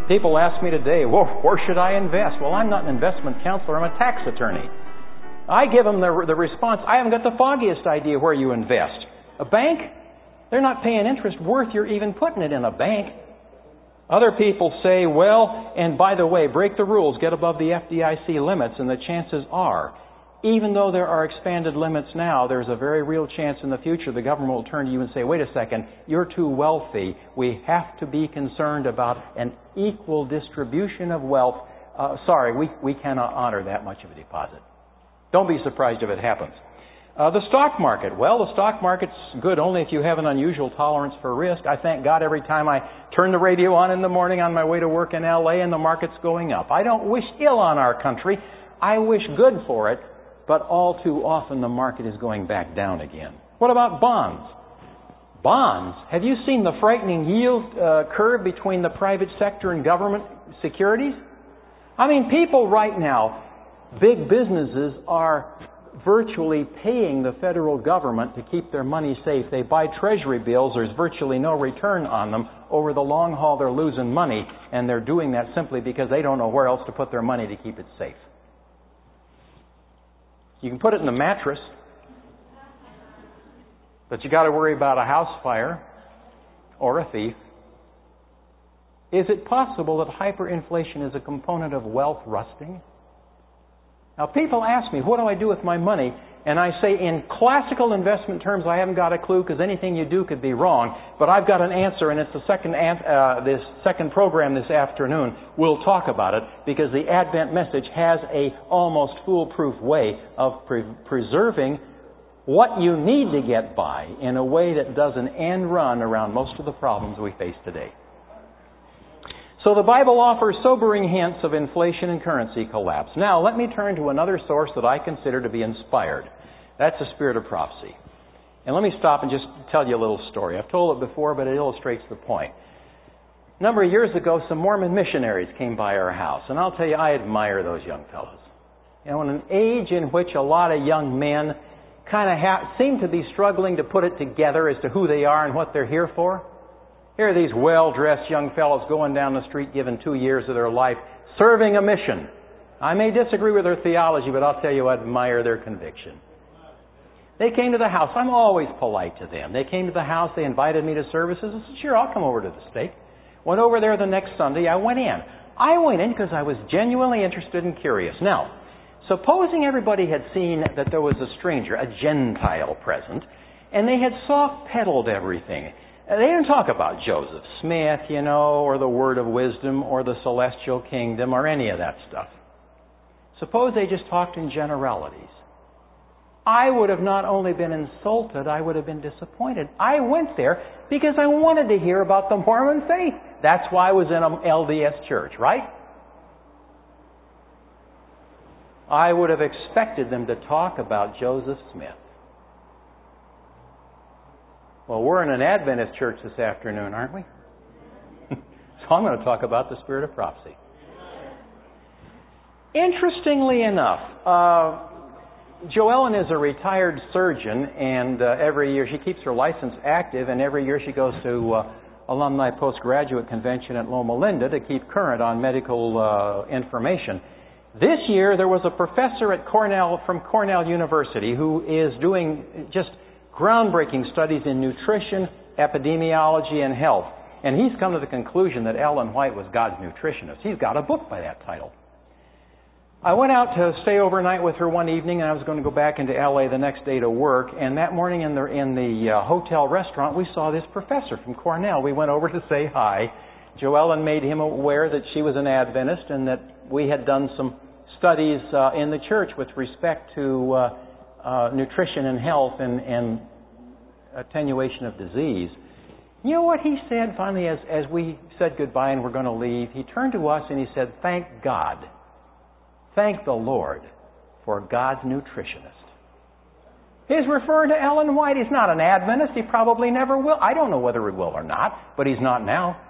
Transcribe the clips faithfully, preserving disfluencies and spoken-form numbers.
People ask me today, well, where should I invest? Well, I'm not an investment counselor. I'm a tax attorney. I give them the, the response, I haven't got the foggiest idea where you invest. A bank? They're not paying interest worth you're even putting it in a bank. Other people say, well, and by the way, break the rules, get above the F D I C limits, and the chances are, even though there are expanded limits now, there's a very real chance in the future the government will turn to you and say, wait a second, you're too wealthy. We have to be concerned about an equal distribution of wealth. Uh, sorry, we, we cannot honor that much of a deposit. Don't be surprised if it happens. Uh, the stock market. Well, the stock market's good only if you have an unusual tolerance for risk. I thank God every time I turn the radio on in the morning on my way to work in L A and the market's going up. I don't wish ill on our country. I wish good for it. But all too often the market is going back down again. What about bonds? Bonds? Have you seen the frightening yield uh, curve between the private sector and government securities? I mean, people right now, big businesses are virtually paying the federal government to keep their money safe. They buy treasury bills. There's virtually no return on them. Over the long haul, they're losing money, and they're doing that simply because they don't know where else to put their money to keep it safe. You can put it in the mattress, but you got to worry about a house fire or a thief. Is it possible that hyperinflation is a component of wealth rusting? Now, people ask me, what do I do with my money? And I say, in classical investment terms, I haven't got a clue because anything you do could be wrong. But I've got an answer, and it's the second uh, this second program this afternoon. We'll talk about it because the Advent message has a almost foolproof way of pre- preserving what you need to get by in a way that does an end run around most of the problems we face today. So the Bible offers sobering hints of inflation and currency collapse. Now, let me turn to another source that I consider to be inspired. That's the spirit of prophecy. And let me stop and just tell you a little story. I've told it before, but it illustrates the point. A number of years ago, some Mormon missionaries came by our house. And I'll tell you, I admire those young fellows. You know, in an age in which a lot of young men kind of ha- seem to be struggling to put it together as to who they are and what they're here for, here are these well-dressed young fellows going down the street giving two years of their life, serving a mission. I may disagree with their theology, but I'll tell you, I admire their conviction. They came to the house. I'm always polite to them. They came to the house. They invited me to services. I said, sure, I'll come over to the stake. Went over there the next Sunday. I went in. I went in because I was genuinely interested and curious. Now, supposing everybody had seen that there was a stranger, a Gentile present, and they had soft-pedaled everything. They didn't talk about Joseph Smith, you know, or the Word of Wisdom, or the Celestial Kingdom, or any of that stuff. Suppose they just talked in generalities. I would have not only been insulted, I would have been disappointed. I went there because I wanted to hear about the Mormon faith. That's why I was in an L D S church, right? I would have expected them to talk about Joseph Smith. Well, we're in an Adventist church this afternoon, aren't we? So I'm going to talk about the spirit of prophecy. Interestingly enough, uh, Joellen is a retired surgeon, and uh, every year she keeps her license active, and every year she goes to uh, Alumni Postgraduate Convention at Loma Linda to keep current on medical uh, information. This year there was a professor at Cornell from Cornell University who is doing just groundbreaking studies in nutrition, epidemiology, and health. And he's come to the conclusion that Ellen White was God's nutritionist. He's got a book by that title. I went out to stay overnight with her one evening, and I was going to go back into L A the next day to work. And that morning in the in the uh, hotel restaurant, we saw this professor from Cornell. We went over to say hi. Joellen made him aware that she was an Adventist and that we had done some studies uh, in the church with respect to uh, uh, nutrition and health and, and attenuation of disease. You know what he said finally as, as we said goodbye and we're going to leave? He turned to us and he said, "Thank God. Thank the Lord for God's nutritionist." He's referring to Ellen White. He's not an Adventist. He probably never will. I don't know whether he will or not, but he's not now.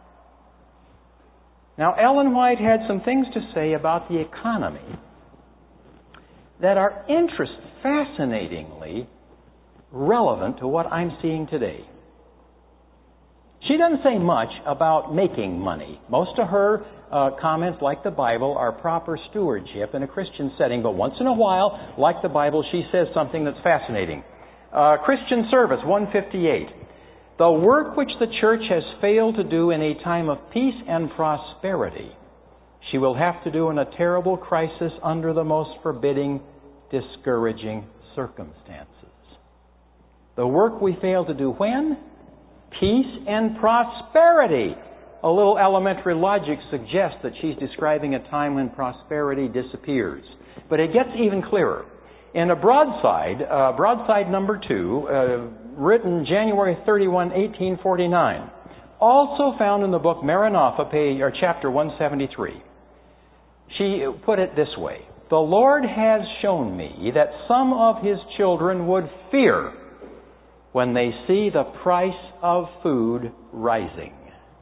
Now, Ellen White had some things to say about the economy that are interest, fascinatingly relevant to what I'm seeing today. She doesn't say much about making money. Most of her uh, comments, like the Bible, are proper stewardship in a Christian setting. But once in a while, like the Bible, she says something that's fascinating. Uh, Christian service, one fifty-eight. The work which the church has failed to do in a time of peace and prosperity, she will have to do in a terrible crisis under the most forbidding, discouraging circumstances. The work we fail to do when? Peace and prosperity. A little elementary logic suggests that she's describing a time when prosperity disappears. But it gets even clearer. In a broadside, uh, broadside number two, uh, written January thirty-first, eighteen forty-nine, also found in the book Maranatha, page or chapter one seventy-three. She put it this way: the Lord has shown me that some of His children would fear when they see the price of food rising,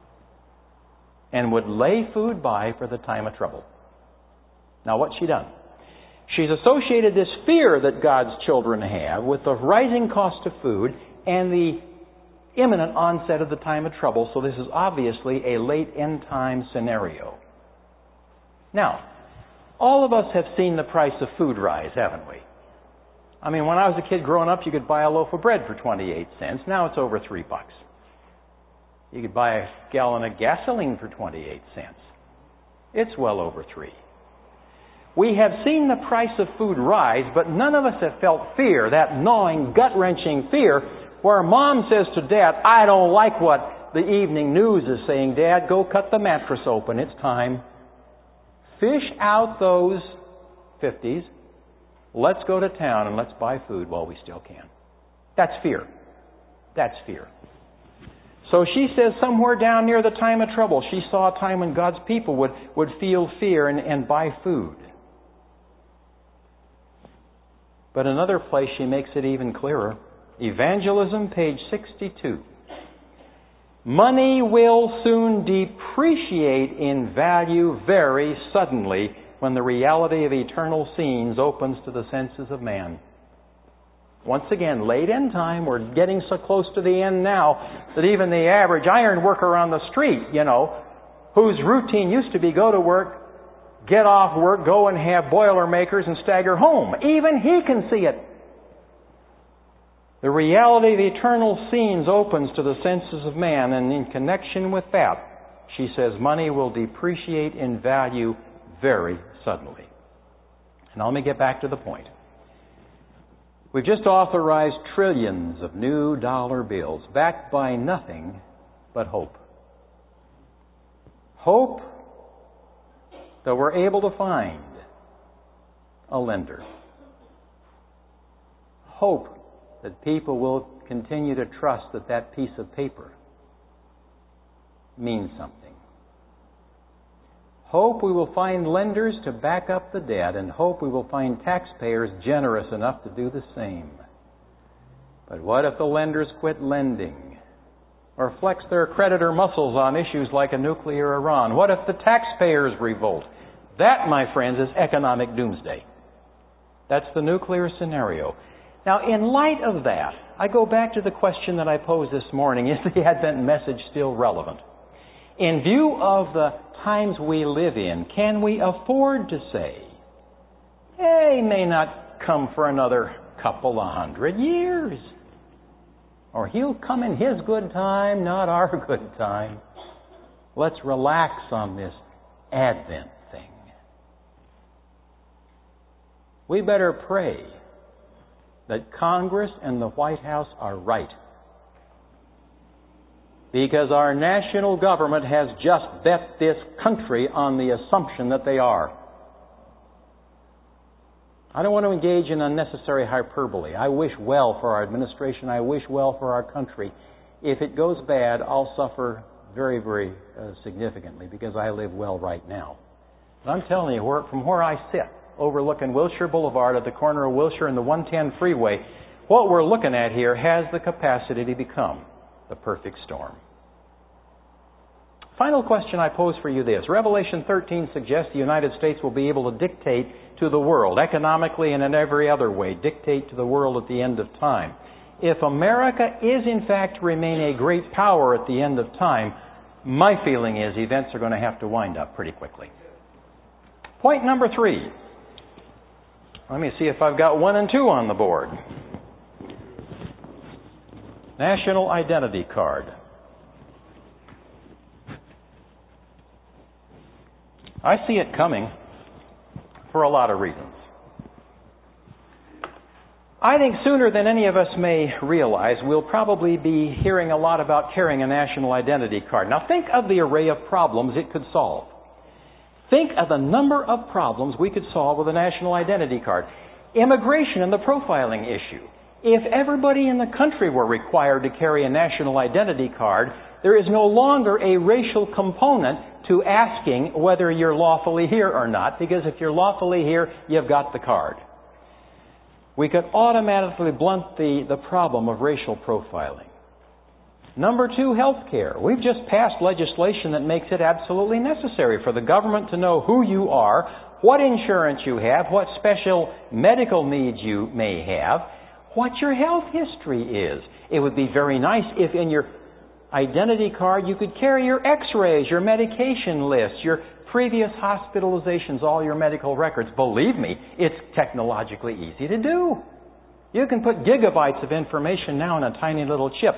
and would lay food by for the time of trouble. Now, what's she done? She's associated this fear that God's children have with the rising cost of food and the imminent onset of the time of trouble. So this is obviously a late end time scenario. Now, all of us have seen the price of food rise, haven't we? I mean, when I was a kid growing up, you could buy a loaf of bread for twenty-eight cents. Now it's over three bucks. You could buy a gallon of gasoline for twenty-eight cents. It's well over three. We have seen the price of food rise, but none of us have felt fear, that gnawing, gut-wrenching fear, where mom says to dad, I don't like what the evening news is saying. Dad, go cut the mattress open. It's time. Fish out those fifties. Let's go to town and let's buy food while we still can. That's fear. That's fear. So she says somewhere down near the time of trouble, she saw a time when God's people would, would feel fear and, and buy food. But another place she makes it even clearer. Evangelism, page sixty-two. Money will soon depreciate in value very suddenly when the reality of eternal scenes opens to the senses of man. Once again, late in time, we're getting so close to the end now that even the average iron worker on the street, you know, whose routine used to be go to work, get off work, go and have Boilermakers and stagger home. Even he can see it. The reality of eternal scenes opens to the senses of man, and in connection with that, she says money will depreciate in value very suddenly. Now let me get back to the point. We've just authorized trillions of new dollar bills backed by nothing but hope. Hope that we're able to find a lender. Hope that people will continue to trust that that piece of paper means something. Hope we will find lenders to back up the debt, and hope we will find taxpayers generous enough to do the same. But what if the lenders quit lending or flex their creditor muscles on issues like a nuclear Iran? What if the taxpayers revolt? That, my friends, is economic doomsday. That's the nuclear scenario. Now, in light of that, I go back to the question that I posed this morning. Is the Advent message still relevant? In view of the times we live in, can we afford to say, hey, he may not come for another couple of hundred years? Or he'll come in his good time, not our good time. Let's relax on this Advent thing. We better pray that Congress and the White House are right. Because our national government has just bet this country on the assumption that they are. I don't want to engage in unnecessary hyperbole. I wish well for our administration. I wish well for our country. If it goes bad, I'll suffer very, very uh, significantly because I live well right now. But I'm telling you, where, from where I sit, overlooking Wilshire Boulevard at the corner of Wilshire and the one ten freeway, what we're looking at here has the capacity to become the perfect storm. Final question I pose for you this. Revelation thirteen suggests the United States will be able to dictate to the world, economically and in every other way, dictate to the world at the end of time. If America is in fact to remain a great power at the end of time, my feeling is events are going to have to wind up pretty quickly. Point number three. Let me see if I've got one and two on the board. National identity card. I see it coming for a lot of reasons. I think sooner than any of us may realize, we'll probably be hearing a lot about carrying a national identity card. Now think of the array of problems it could solve. Think of the number of problems we could solve with a national identity card. Immigration and the profiling issue. If everybody in the country were required to carry a national identity card, there is no longer a racial component to asking whether you're lawfully here or not, because if you're lawfully here, you've got the card. We could automatically blunt the, the problem of racial profiling. Number two, health care. We've just passed legislation that makes it absolutely necessary for the government to know who you are, what insurance you have, what special medical needs you may have, what your health history is. It would be very nice if in your identity card you could carry your x-rays, your medication lists, your previous hospitalizations, all your medical records. Believe me, it's technologically easy to do. You can put gigabytes of information now in a tiny little chip.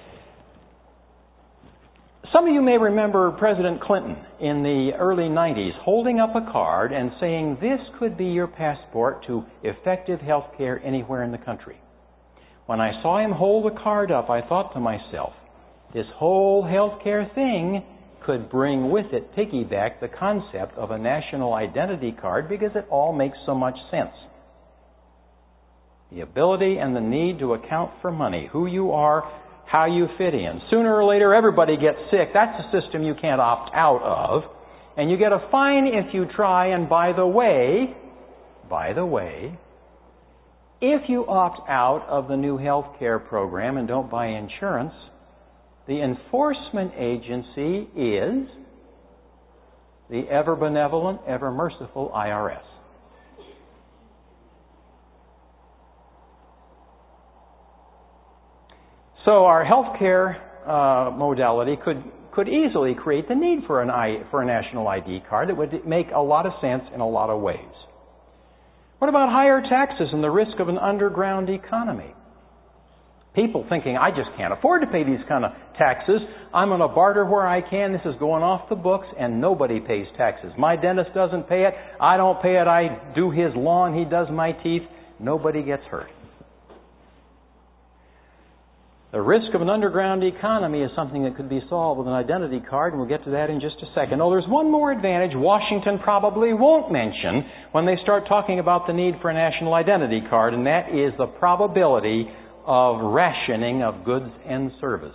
Some of you may remember President Clinton in the early nineties holding up a card and saying this could be your passport to effective health care anywhere in the country. When I saw him hold the card up, I thought to myself, this whole health care thing could bring with it, piggyback, the concept of a national identity card because it all makes so much sense. The ability and the need to account for money, who you are, how you fit in. Sooner or later, everybody gets sick. That's a system you can't opt out of. And you get a fine if you try. And by the way, by the way, if you opt out of the new health care program and don't buy insurance, the enforcement agency is the ever benevolent, ever merciful I R S. So our health care uh, modality could could easily create the need for an I, for a national I D card. It would make a lot of sense in a lot of ways. What about higher taxes and the risk of an underground economy? People thinking, I just can't afford to pay these kind of taxes. I'm going to barter where I can. This is going off the books, and nobody pays taxes. My dentist doesn't pay it. I don't pay it. I do his lawn. He does my teeth. Nobody gets hurt. The risk of an underground economy is something that could be solved with an identity card, and we'll get to that in just a second. Oh, there's one more advantage Washington probably won't mention when they start talking about the need for a national identity card, and that is the probability of rationing of goods and services.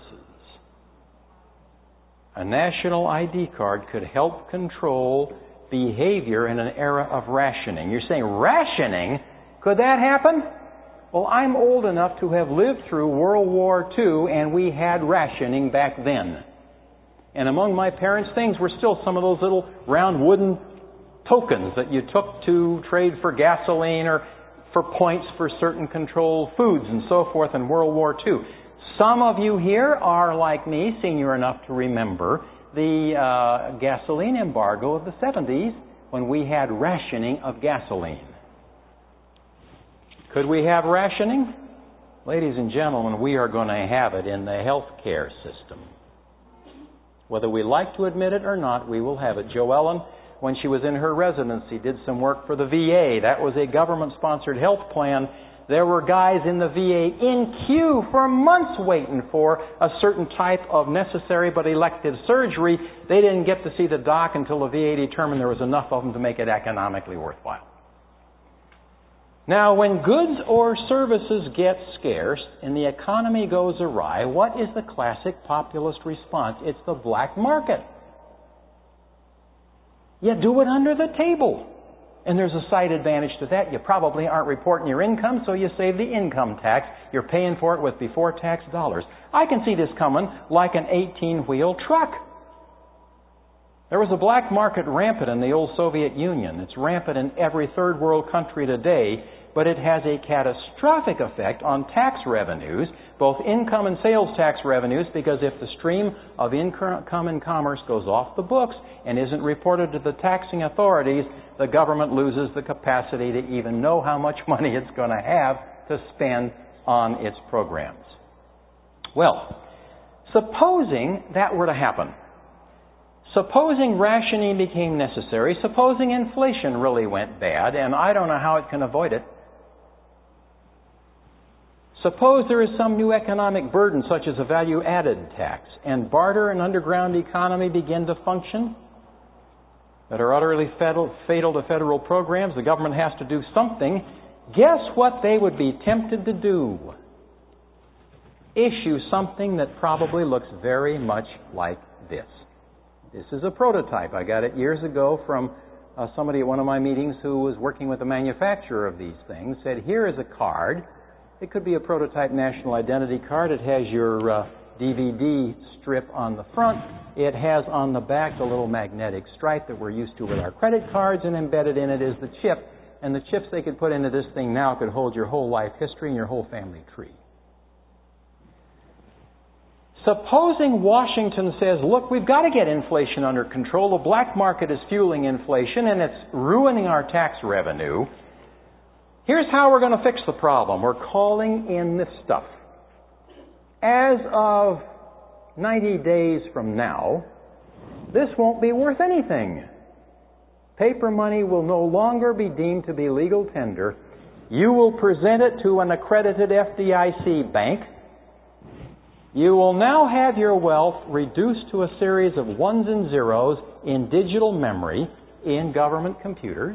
A national I D card could help control behavior in an era of rationing. You're saying rationing? Could that happen? Well, I'm old enough to have lived through World War Two, and we had rationing back then. And among my parents' things were still some of those little round wooden tokens that you took to trade for gasoline or for points for certain controlled foods and so forth in World War Two. Some of you here are, like me, senior enough to remember the uh, gasoline embargo of the seventies when we had rationing of gasoline. Could we have rationing? Ladies and gentlemen, we are going to have it in the health care system. Whether we like to admit it or not, we will have it. Jo Ellen, when she was in her residency, did some work for the V A. That was a government-sponsored health plan. There were guys in the V A in queue for months waiting for a certain type of necessary but elective surgery. They didn't get to see the doc until the V A determined there was enough of them to make it economically worthwhile. Now, when goods or services get scarce and the economy goes awry, what is the classic populist response? It's the black market. You do it under the table. And there's a side advantage to that. You probably aren't reporting your income, so you save the income tax. You're paying for it with before-tax dollars. I can see this coming like an eighteen-wheel truck. There was a black market rampant in the old Soviet Union. It's rampant in every third world country today. but it has a catastrophic effect on tax revenues, both income and sales tax revenues, because if the stream of income and commerce goes off the books and isn't reported to the taxing authorities, the government loses the capacity to even know how much money it's going to have to spend on its programs. Well, supposing that were to happen, supposing rationing became necessary, supposing inflation really went bad, and I don't know how it can avoid it, suppose there is some new economic burden such as a value-added tax, and barter and underground economy begin to function that are utterly fatal, fatal to federal programs, the government has to do something. Guess what they would be tempted to do? Issue something that probably looks very much like this. This is a prototype. I got it years ago from uh, somebody at one of my meetings who was working with a manufacturer of these things, said, here is a card. It could be a prototype national identity card. It has your uh, D V D strip on the front. It has on the back the little magnetic stripe that we're used to with our credit cards, and embedded in it is the chip. And the chips they could put into this thing now could hold your whole life history and your whole family tree. Supposing Washington says, look, we've got to get inflation under control. The black market is fueling inflation and it's ruining our tax revenue. Here's how we're going to fix the problem. We're calling in this stuff. As of ninety days from now, this won't be worth anything. Paper money will no longer be deemed to be legal tender. You will present it to an accredited F D I C bank. You will now have your wealth reduced to a series of ones and zeros in digital memory in government computers.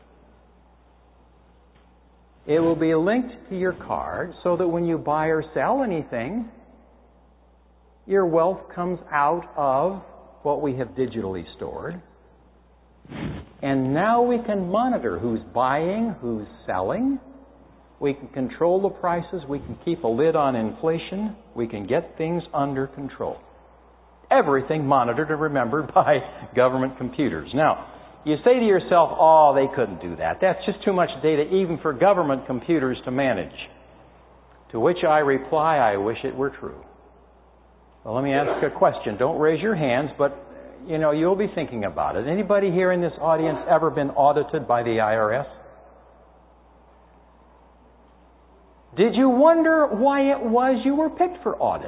It will be linked to your card so that when you buy or sell anything, your wealth comes out of what we have digitally stored. And now we can monitor who's buying, who's selling. We can control the prices. We can keep a lid on inflation. We can get things under control. Everything monitored and remembered by government computers. Now, you say to yourself, oh, they couldn't do that. That's just too much data even for government computers to manage. To which I reply, I wish it were true. Well, let me ask a question. Don't raise your hands, but you know, you'll be thinking about it. Anybody here in this audience ever been audited by the I R S? Did you wonder why it was you were picked for audit?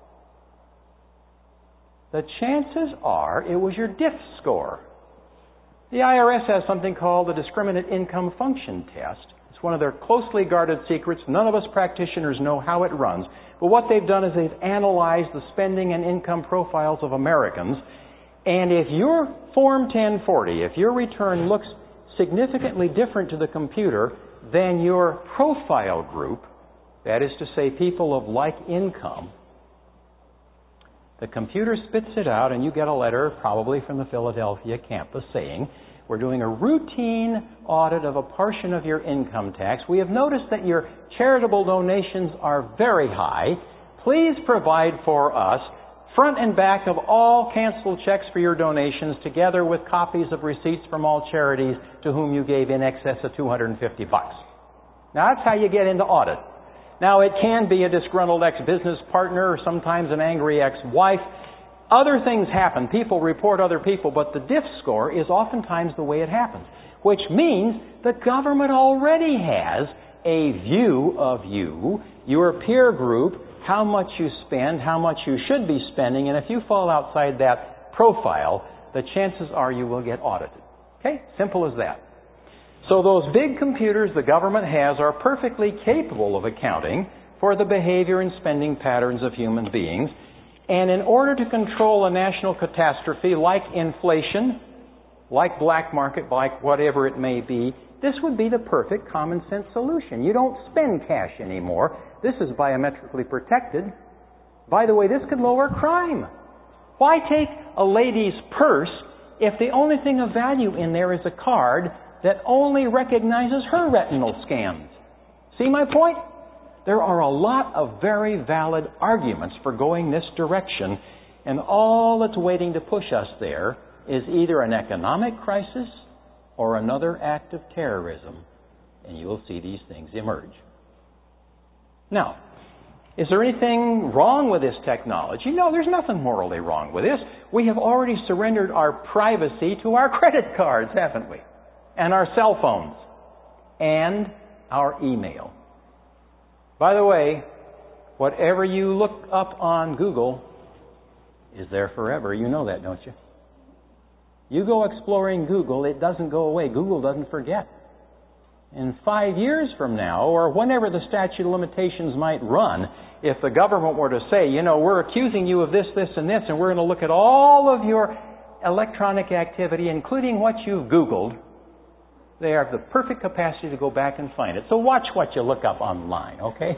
The chances are it was your D I F score. The I R S has something called the Discriminant Income Function Test. It's one of their closely guarded secrets. None of us practitioners know how it runs. But what they've done is they've analyzed the spending and income profiles of Americans. And if your Form ten forty, if your return looks significantly different to the computer than your profile group, that is to say people of like income, the computer spits it out and you get a letter, probably from the Philadelphia campus, saying, we're doing a routine audit of a portion of your income tax. We have noticed that your charitable donations are very high. Please provide for us front and back of all canceled checks for your donations, together with copies of receipts from all charities to whom you gave in excess of two hundred fifty bucks. Now that's how you get into audit. Now it can be a disgruntled ex-business partner or sometimes an angry ex-wife. Other things happen. People report other people, but the D I F score is oftentimes the way it happens, which means the government already has a view of you, your peer group, how much you spend, how much you should be spending, and if you fall outside that profile, the chances are you will get audited. Okay? Simple as that. So those big computers the government has are perfectly capable of accounting for the behavior and spending patterns of human beings. And in order to control a national catastrophe like inflation, like black market, like whatever it may be, this would be the perfect common sense solution. You don't spend cash anymore. This is biometrically protected. By the way, this could lower crime. Why take a lady's purse if the only thing of value in there is a card that only recognizes her retinal scans? See my point? There are a lot of very valid arguments for going this direction, and all that's waiting to push us there is either an economic crisis or another act of terrorism. and you will see these things emerge. Now, is there anything wrong with this technology? No, there's nothing morally wrong with this. We have already surrendered our privacy to our credit cards, haven't we? And our cell phones. And our email. By the way, whatever you look up on Google is there forever. You know that, don't you? You go exploring Google, it doesn't go away. Google doesn't forget. In five years from now, or whenever the statute of limitations might run, if the government were to say, you know, we're accusing you of this, this, and this, and we're going to look at all of your electronic activity, including what you've Googled, they have the perfect capacity to go back and find it. So watch what you look up online, okay?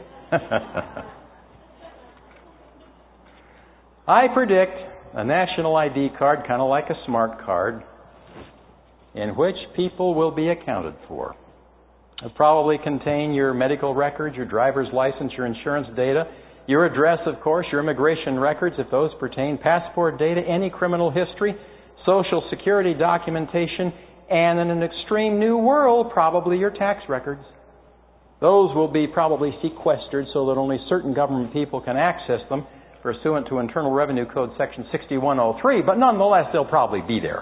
I predict a national I D card, kind of like a smart card, in which people will be accounted for. It'll probably contain your medical records, your driver's license, your insurance data, your address, of course, your immigration records, if those pertain, passport data, any criminal history, social security documentation, and in an extreme new world, probably your tax records. Those will be probably sequestered so that only certain government people can access them pursuant to Internal Revenue Code Section sixty-one oh three, but nonetheless, they'll probably be there.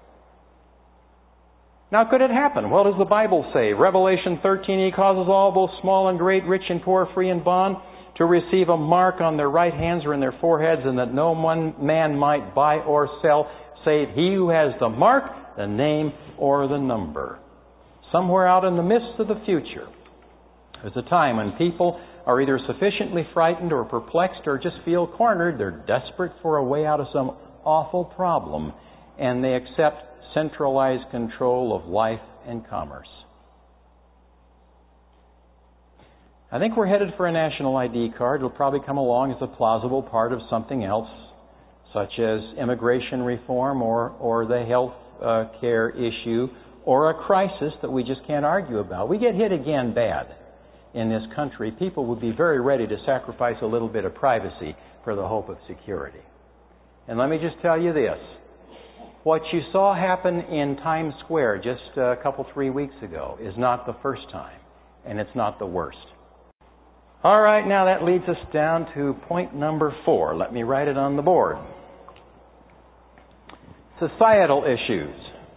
Now, could it happen? What does the Bible say? Revelation thirteen, He causes all, both small and great, rich and poor, free and bond, to receive a mark on their right hands or in their foreheads, and that no one man might buy or sell, save he who has the mark, the name, or the number. Somewhere out in the midst of the future, there's a time when people are either sufficiently frightened or perplexed or just feel cornered. They're desperate for a way out of some awful problem, and they accept centralized control of life and commerce. I think we're headed for a national I D card. It'll probably come along as a plausible part of something else, such as immigration reform or, or the health uh, care issue or a crisis that we just can't argue about. We get hit again bad in this country. People would be very ready to sacrifice a little bit of privacy for the hope of security. And let me just tell you this. What you saw happen in Times Square just a couple, three weeks ago is not the first time, and it's not the worst. All right, now that leads us down to point number four. Let me write it on the board. Societal issues.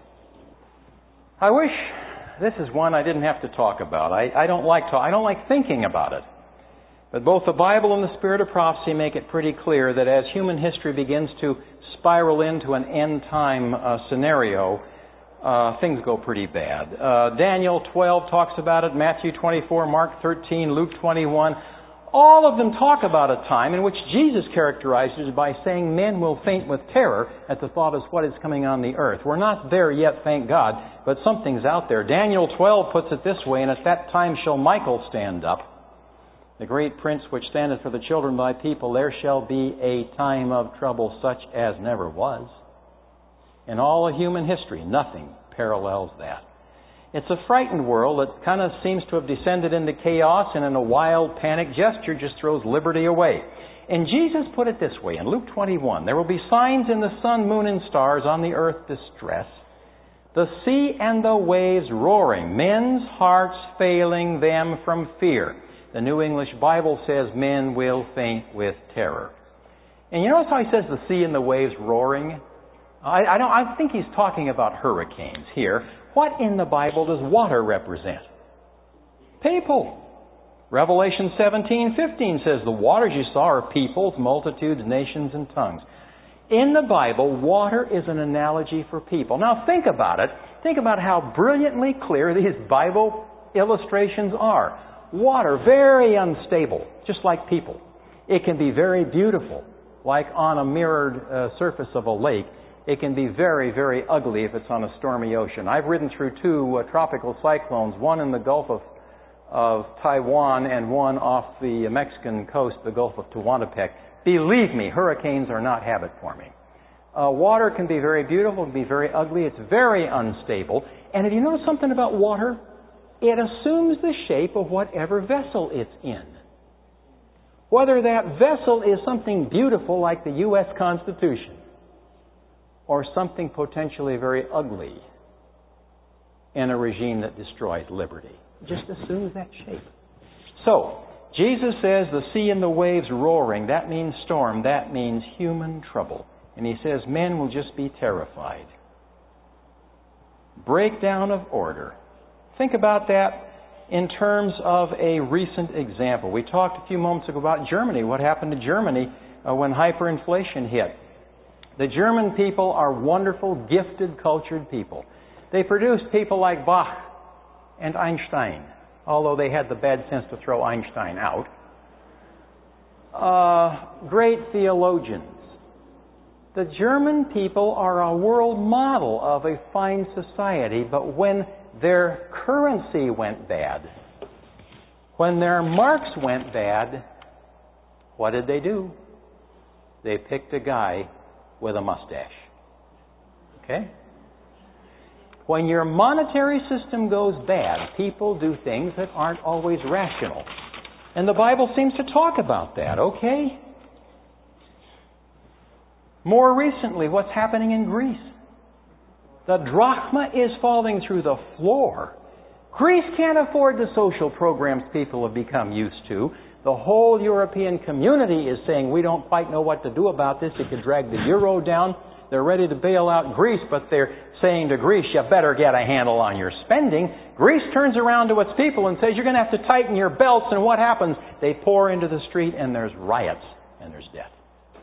I wish this is one I didn't have to talk about. I, I don't like to, I don't like thinking about it. But both the Bible and the Spirit of prophecy make it pretty clear that as human history begins to spiral into an end-time uh, scenario, uh, things go pretty bad. Uh, Daniel twelve talks about it, Matthew twenty-four, Mark thirteen, Luke twenty-one. All of them talk about a time in which Jesus characterizes it by saying men will faint with terror at the thought of what is coming on the earth. We're not there yet, thank God, but something's out there. Daniel twelve puts it this way, and at that time shall Michael stand up, the great prince which standeth for the children of thy people. There shall be a time of trouble such as never was. In all of human history, nothing parallels that. It's a frightened world that kind of seems to have descended into chaos, and in a wild panic gesture just throws liberty away. And Jesus put it this way in Luke twenty-one, there will be signs in the sun, moon, and stars, on the earth distress, the sea and the waves roaring, men's hearts failing them from fear. The New English Bible says men will faint with terror. And you notice how he says the sea and the waves roaring? I, I don't. I think he's talking about hurricanes here. What in the Bible does water represent? People. Revelation seventeen fifteen says the waters you saw are peoples, multitudes, nations, and tongues. In the Bible, water is an analogy for people. Now think about it. Think about how brilliantly clear these Bible illustrations are. Water, very unstable, just like people. It can be very beautiful, like on a mirrored uh, surface of a lake. It can be very, very ugly if it's on a stormy ocean. I've ridden through two uh, tropical cyclones, one in the Gulf of, of Taiwan and one off the Mexican coast, the Gulf of Tehuantepec. Believe me, hurricanes are not habit forming. Uh, water can be very beautiful, it can be very ugly, it's very unstable. And if you know something about water, it assumes the shape of whatever vessel it's in. Whether that vessel is something beautiful like the U S Constitution, or something potentially very ugly, in a regime that destroys liberty. It just assumes that shape. So, Jesus says the sea and the waves roaring, that means storm, that means human trouble. And he says men will just be terrified. Breakdown of order. Think about that in terms of a recent example. We talked a few moments ago about Germany. What happened to Germany uh, when hyperinflation hit? The German people are wonderful, gifted, cultured people. They produced people like Bach and Einstein, although they had the bad sense to throw Einstein out. Uh, great theologians. The German people are a world model of a fine society, but when their currency went bad, when their marks went bad, what did they do? They picked a guy with a mustache. Okay? When your monetary system goes bad, people do things that aren't always rational. And the Bible seems to talk about that, okay? More recently, what's happening in Greece? The drachma is falling through the floor. Greece can't afford the social programs people have become used to. The whole European community is saying, we don't quite know what to do about this. It could drag the euro down. They're ready to bail out Greece, but they're saying to Greece, you better get a handle on your spending. Greece turns around to its people and says, you're going to have to tighten your belts. And what happens? They pour into the street and there's riots and there's death.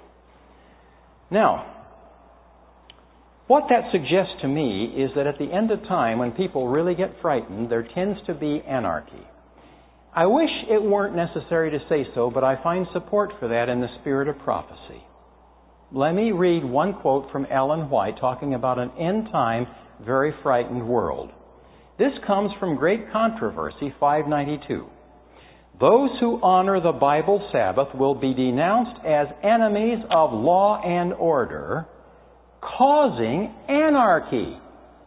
Now, what that suggests to me is that at the end of time, when people really get frightened, there tends to be anarchy. I wish it weren't necessary to say so, but I find support for that in the spirit of prophecy. Let me read one quote from Ellen White talking about an end-time, very frightened world. This comes from Great Controversy, five ninety-two. Those who honor the Bible Sabbath will be denounced as enemies of law and order, causing anarchy.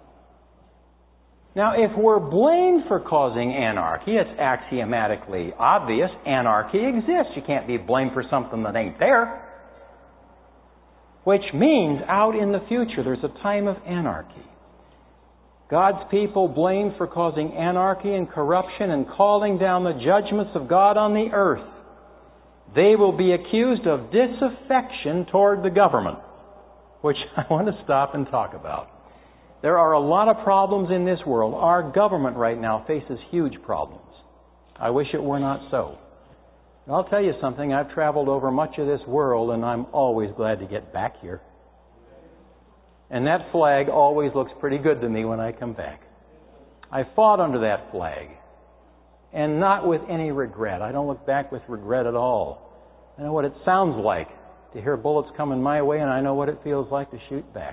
Now, if we're blamed for causing anarchy, it's axiomatically obvious. Anarchy exists. You can't be blamed for something that ain't there. Which means out in the future there's a time of anarchy. God's people blamed for causing anarchy and corruption and calling down the judgments of God on the earth. They will be accused of disaffection toward the government, which I want to stop and talk about. There are a lot of problems in this world. Our government right now faces huge problems. I wish it were not so. I'll tell you something, I've traveled over much of this world and I'm always glad to get back here. And that flag always looks pretty good to me when I come back. I fought under that flag. And not with any regret. I don't look back with regret at all. I know what it sounds like to hear bullets coming my way, and I know what it feels like to shoot back.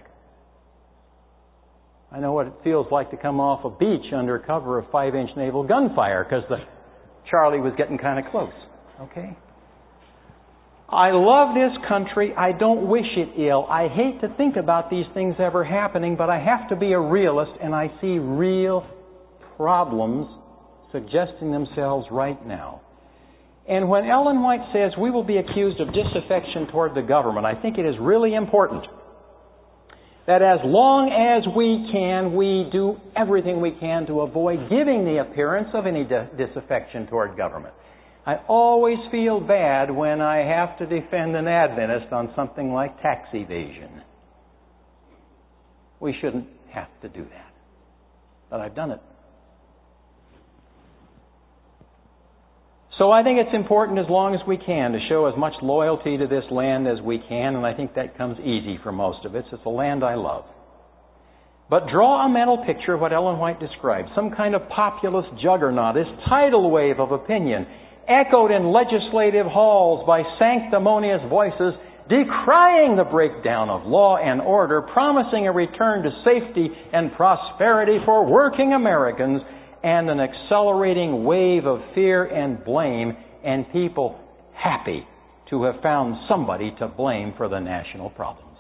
I know what it feels like to come off a beach under cover of five-inch naval gunfire because the Charlie was getting kind of close. Okay? I love this country. I don't wish it ill. I hate to think about these things ever happening, but I have to be a realist, and I see real problems suggesting themselves right now. And when Ellen White says we will be accused of disaffection toward the government, I think it is really important that as long as we can, we do everything we can to avoid giving the appearance of any disaffection toward government. I always feel bad when I have to defend an Adventist on something like tax evasion. We shouldn't have to do that. But I've done it. So I think it's important as long as we can to show as much loyalty to this land as we can, and I think that comes easy for most of us. It's a land I love. But draw a mental picture of what Ellen White described, some kind of populist juggernaut, this tidal wave of opinion, echoed in legislative halls by sanctimonious voices, decrying the breakdown of law and order, promising a return to safety and prosperity for working Americans, and an accelerating wave of fear and blame, and people happy to have found somebody to blame for the national problems.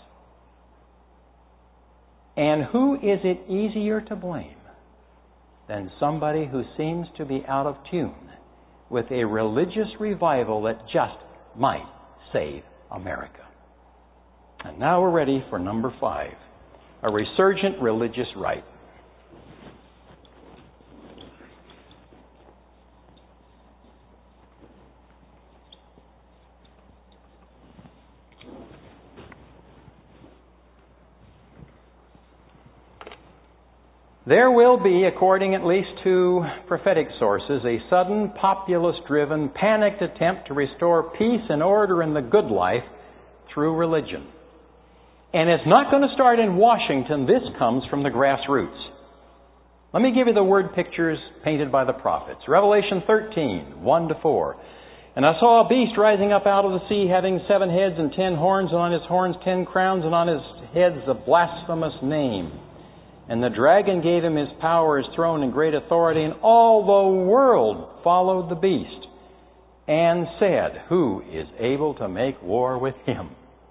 And who is it easier to blame than somebody who seems to be out of tune with a religious revival that just might save America? And now we're ready for number five, a resurgent religious right. There will be, according at least to prophetic sources, a sudden, populist-driven, panicked attempt to restore peace and order in the good life through religion. And it's not going to start in Washington. This comes from the grassroots. Let me give you the word pictures painted by the prophets. Revelation thirteen, one to four. And I saw a beast rising up out of the sea, having seven heads and ten horns, and on his horns ten crowns, and on his heads a blasphemous name. And the dragon gave him his power, his throne, and great authority, and all the world followed the beast, and said, Who is able to make war with him?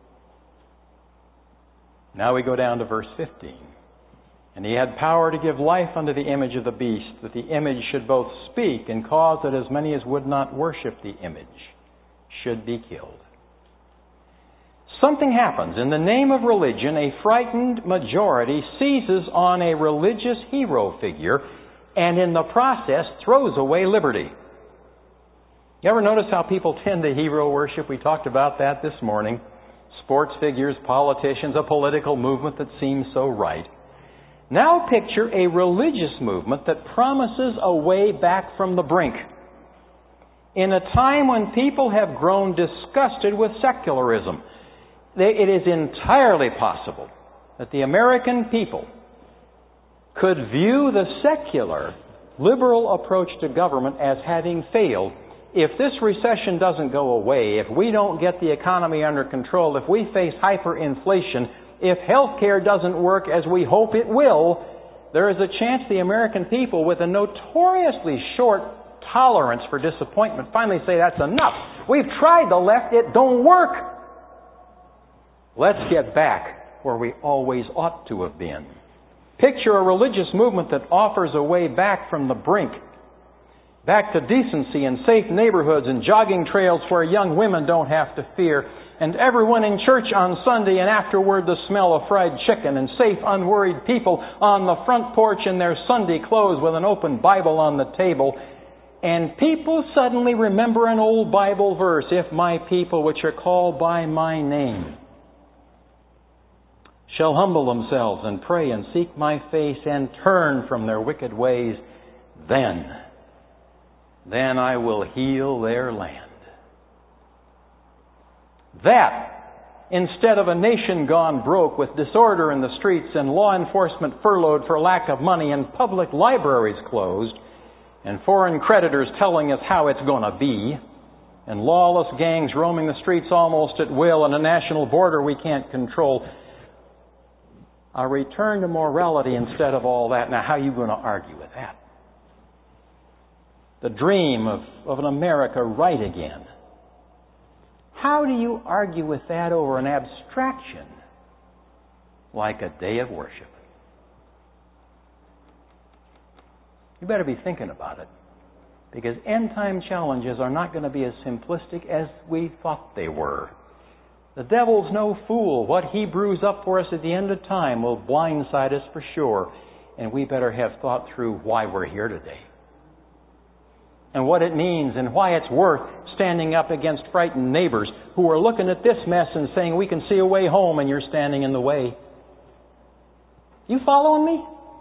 Now we go down to verse fifteen. And he had power to give life unto the image of the beast, that the image should both speak and cause that as many as would not worship the image should be killed. Something happens. In the name of religion, a frightened majority seizes on a religious hero figure and in the process throws away liberty. You ever notice how people tend to hero worship? We talked about that this morning. Sports figures, politicians, a political movement that seems so right. Now picture a religious movement that promises a way back from the brink. In a time when people have grown disgusted with secularism, it is entirely possible that the American people could view the secular, liberal approach to government as having failed. If this recession doesn't go away, if we don't get the economy under control, if we face hyperinflation, if health care doesn't work as we hope it will, there is a chance the American people, with a notoriously short tolerance for disappointment, finally say, that's enough. We've tried the left, it don't work. Let's get back where we always ought to have been. Picture a religious movement that offers a way back from the brink, back to decency and safe neighborhoods and jogging trails where young women don't have to fear, and everyone in church on Sunday and afterward the smell of fried chicken, and safe, unworried people on the front porch in their Sunday clothes with an open Bible on the table. And people suddenly remember an old Bible verse, If my people which are called by my name shall humble themselves and pray and seek my face and turn from their wicked ways, then, then I will heal their land. That, instead of a nation gone broke with disorder in the streets and law enforcement furloughed for lack of money and public libraries closed and foreign creditors telling us how it's going to be and lawless gangs roaming the streets almost at will and a national border we can't control, a return to morality instead of all that. Now, how are you going to argue with that? The dream of, of an America right again. How do you argue with that over an abstraction like a day of worship? You better be thinking about it, because end-time challenges are not going to be as simplistic as we thought they were. The devil's no fool. What he brews up for us at the end of time will blindside us for sure, and we better have thought through why we're here today and what it means and why it's worth standing up against frightened neighbors who are looking at this mess and saying, we can see a way home, and you're standing in the way. You following me?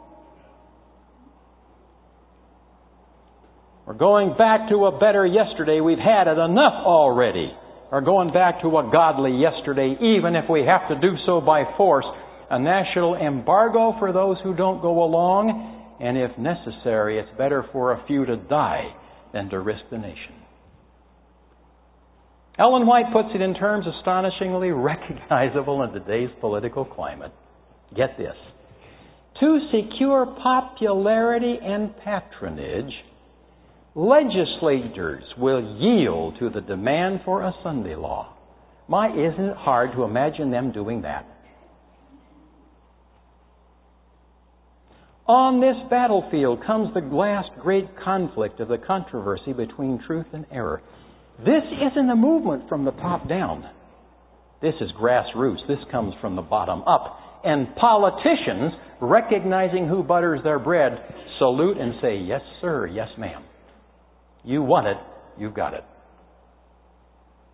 We're going back to a better yesterday. We've had it enough already. Or going back to a godly yesterday, even if we have to do so by force. A national embargo for those who don't go along, and if necessary, it's better for a few to die than to risk the nation. Ellen White puts it in terms astonishingly recognizable in today's political climate. Get this. To secure popularity and patronage, legislators will yield to the demand for a Sunday law. My, isn't it hard to imagine them doing that? On this battlefield comes the last great conflict of the controversy between truth and error. This isn't a movement from the top down. This is grassroots. This comes from the bottom up. And politicians, recognizing who butters their bread, salute and say, yes, sir, yes, ma'am. You want it, you've got it.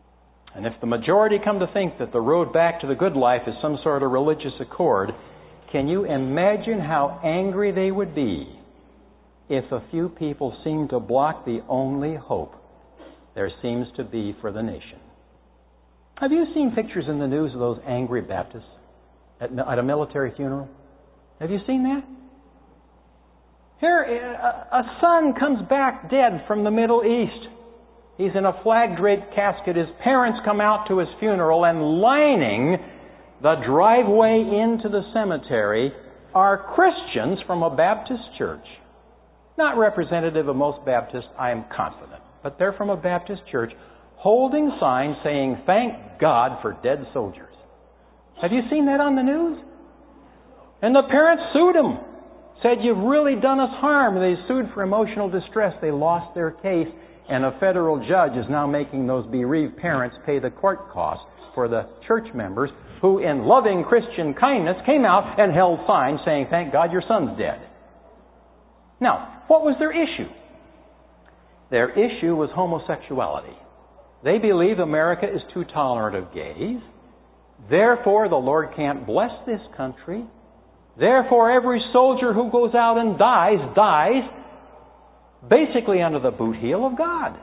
And if the majority come to think that the road back to the good life is some sort of religious accord, Can you imagine how angry they would be if a few people seemed to block the only hope there seems to be for the nation? Have you seen pictures in the news of those angry Baptists at, at a military funeral? Have you seen that? Here, a, a son comes back dead from the Middle East. He's in a flag-draped casket. His parents come out to his funeral, and lining the driveway into the cemetery are Christians from a Baptist church. Not representative of most Baptists, I am confident, but they're from a Baptist church holding signs saying, "Thank God for dead soldiers." Have you seen that on the news? And the parents sued them. Said, "You've really done us harm." They sued for emotional distress. They lost their case, and a federal judge is now making those bereaved parents pay the court costs for the church members who, in loving Christian kindness, came out and held signs saying, "Thank God your son's dead." Now, what was their issue? Their issue was homosexuality. They believe America is too tolerant of gays. Therefore, the Lord can't bless this country. Therefore, every soldier who goes out and dies, dies basically under the boot heel of God.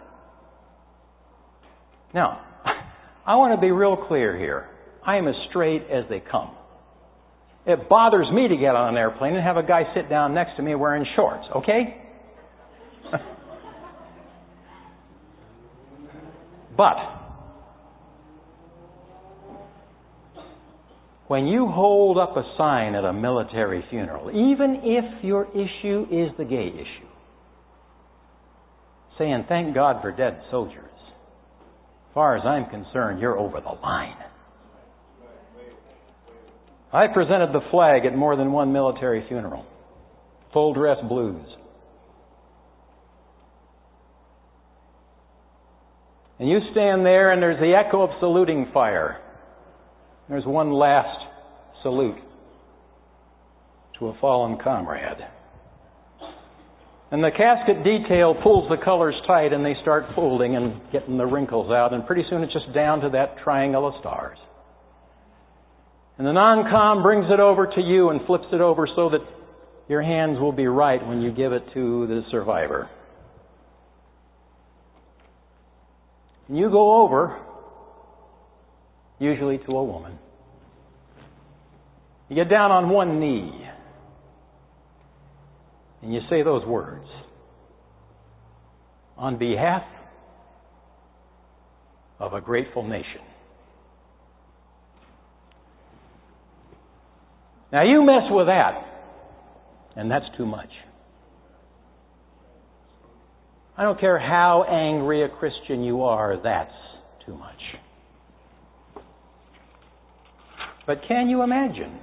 Now, I want to be real clear here. I am as straight as they come. It bothers me to get on an airplane and have a guy sit down next to me wearing shorts, okay? But when you hold up a sign at a military funeral, even if your issue is the gay issue, saying, "Thank God for dead soldiers," as far as I'm concerned, you're over the line. I presented the flag at more than one military funeral. Full dress blues. And you stand there and there's the echo of saluting fire. There's one last salute to a fallen comrade. And the casket detail pulls the colors tight and they start folding and getting the wrinkles out, and pretty soon it's just down to that triangle of stars. And the non-com brings it over to you and flips it over so that your hands will be right when you give it to the survivor. And you go over, usually to a woman. You get down on one knee and you say those words. "On behalf of a grateful nation." Now you mess with that, and that's too much. I don't care how angry a Christian you are, that's too much. But can you imagine?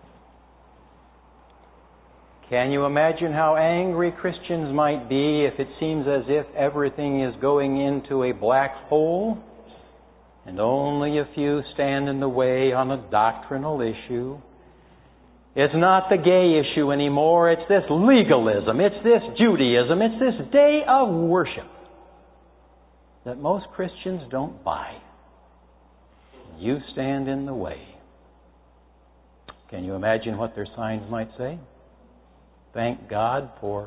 Can you imagine how angry Christians might be if it seems as if everything is going into a black hole and only a few stand in the way on a doctrinal issue? It's not the gay issue anymore. It's this legalism. It's this Judaism. It's this day of worship that most Christians don't buy. You stand in the way. Can you imagine what their signs might say? Thank God for...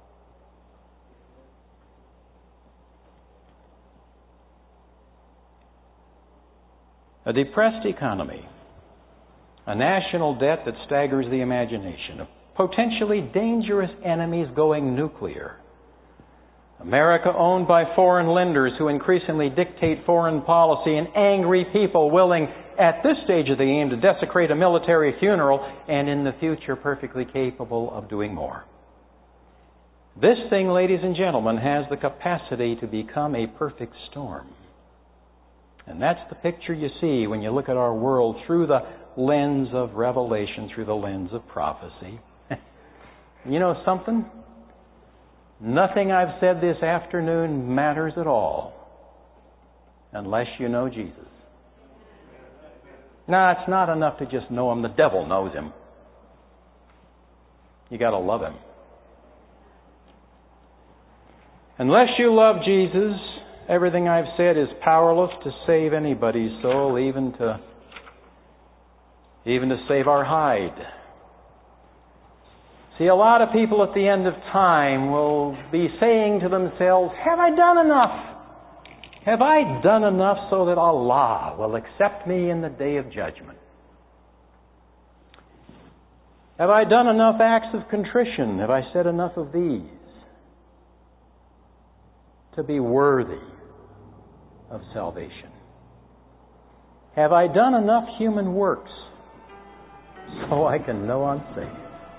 a depressed economy, a national debt that staggers the imagination, potentially dangerous enemies going nuclear, America owned by foreign lenders who increasingly dictate foreign policy, and angry people willing at this stage of the game to desecrate a military funeral, and in the future perfectly capable of doing more. This thing, ladies and gentlemen, has the capacity to become a perfect storm. And that's the picture you see when you look at our world through the lens of revelation, through the lens of prophecy. You know something? Nothing I've said this afternoon matters at all unless you know Jesus. No, it's not enough to just know Him. The devil knows Him. You got to love Him. Unless you love Jesus, everything I've said is powerless to save anybody's soul, even to even to save our hide. See, a lot of people at the end of time will be saying to themselves, have I done enough? Have I done enough so that Allah will accept me in the day of judgment? Have I done enough acts of contrition? Have I said enough of these to be worthy of salvation? Have I done enough human works so I can know I'm saved?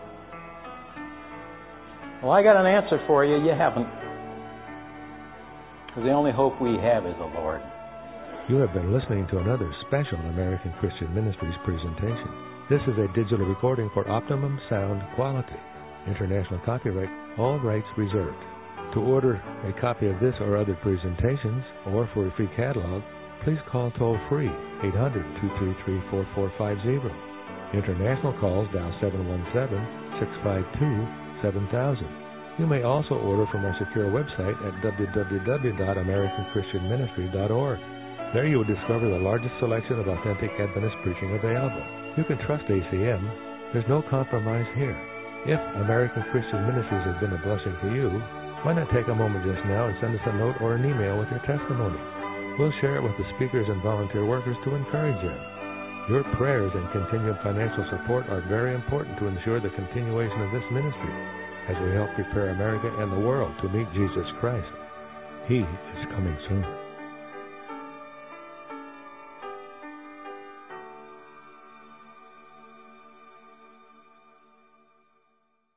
Well, I got an answer for you. You haven't. Because the only hope we have is the Lord. You have been listening to another special American Christian Ministries presentation. This is a digital recording for optimum sound quality. International copyright, all rights reserved. To order a copy of this or other presentations, or for a free catalog, please call toll-free eight hundred, two three three, four four five zero. International calls dial seven one seven, six five two, seven thousand. You may also order from our secure website at w w w dot american christian ministry dot org. There you will discover the largest selection of authentic Adventist preaching available. You can trust A C M. There's no compromise here. If American Christian Ministries has been a blessing to you, why not take a moment just now and send us a note or an email with your testimony? We'll share it with the speakers and volunteer workers to encourage them. Your prayers and continued financial support are very important to ensure the continuation of this ministry as we help prepare America and the world to meet Jesus Christ. He is coming soon.